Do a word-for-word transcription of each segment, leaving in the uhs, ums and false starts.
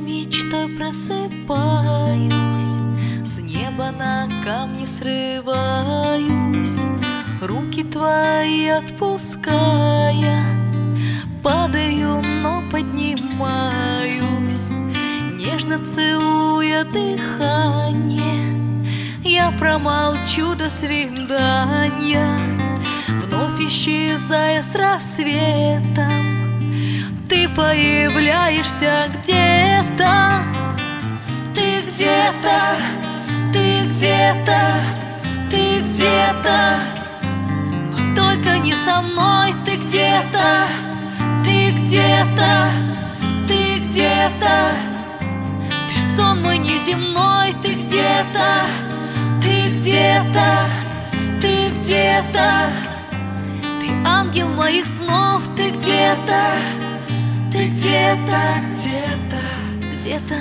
мечтой просыпаюсь, с неба на камни срываюсь, руки твои отпуская, падаю, но поднимаюсь, нежно целуя дыхание. Я промолчу до свидания, вновь исчезая с рассветом. Ты появляешься где-то, ты где-то, ты где-то, ты где-то, но только не со мной. Ты где-то, ты где-то, ты где-то, ты сон мой неземной. Ты где-то, ты где-то, ты где-то, ты ангел моих снов. Ты где-то, ты где-то, где-то, где-то,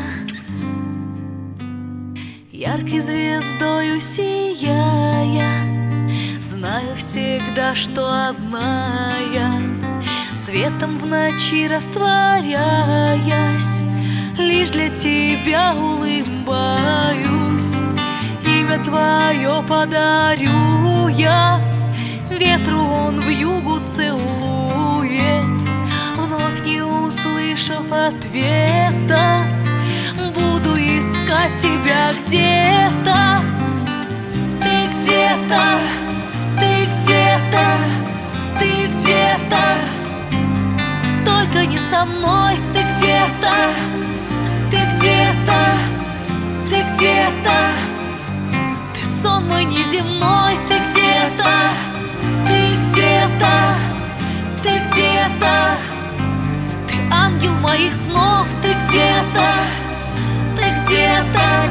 яркой звездою сияя, знаю всегда, что одна я, светом в ночи растворяясь, лишь для тебя улыбаюсь. Имя твое подарю я, ветру он вьюгу целует, вновь не услышав ответа, буду искать тебя где-то. Ты где-то, ты где-то, ты где-то, только не со мной. Ты где-то, ты где-то, ты где-то, ты сон мой неземной. Ты где-то, ты где-то, ты где-то, ангел моих снов. Ты где-то, ты где-то,